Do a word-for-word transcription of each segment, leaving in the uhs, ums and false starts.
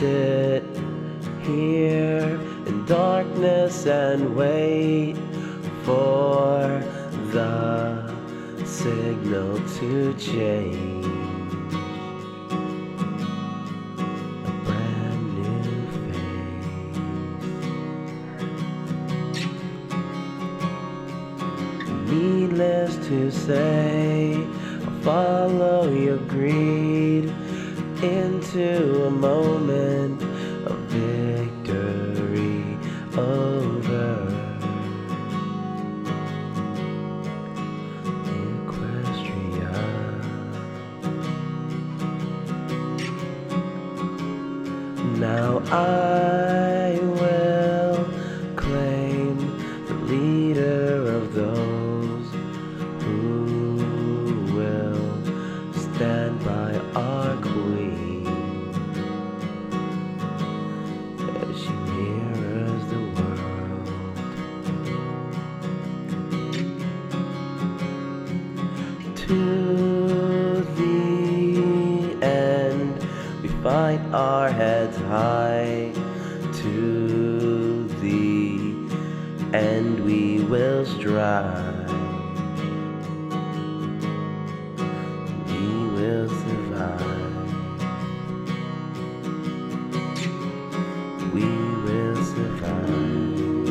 sit here in darkness and wait for the signal to change. A brand new face. Needless to say, I'll follow your greed into a moment of victory over Equestria. Now I will claim the leader of those who will stand by our queen as she mirrors the world. To the end, we fight our heads high. To the end, we will strive. We will survive. We will survive.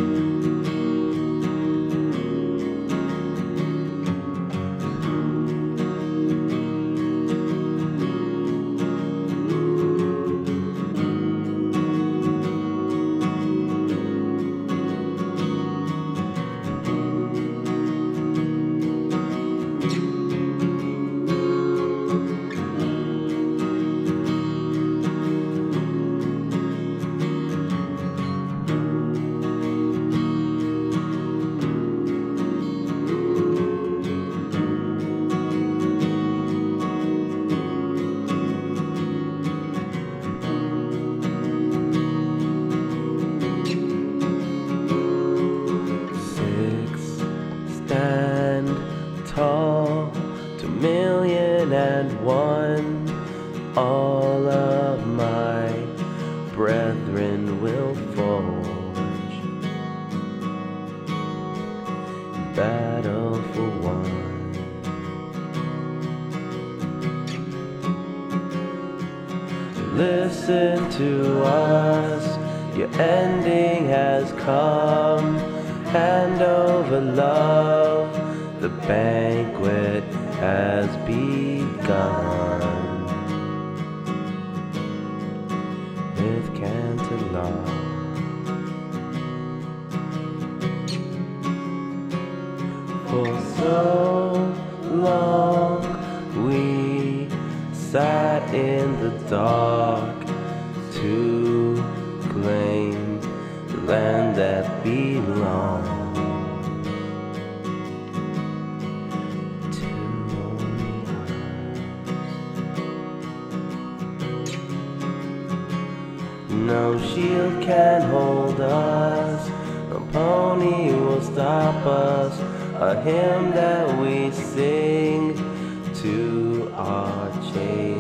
Stand tall to million and one. All of my brethren will forge battle for one. Listen to us, your ending has come. Hand over love, the banquet has begun. With Cantalon, for so long we sat in the dark to claim the land that belongs to only us. No shield can hold us, no pony will stop us. A hymn that we sing to our chains